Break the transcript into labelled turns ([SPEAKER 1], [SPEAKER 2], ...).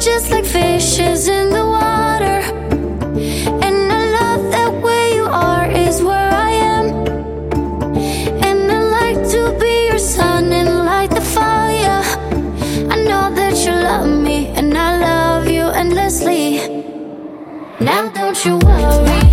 [SPEAKER 1] just like fishes in the water. And I love that where you are is where I am. And I like to be your sun and light the fire. I know that you love me and I love you endlessly. Now don't you worry.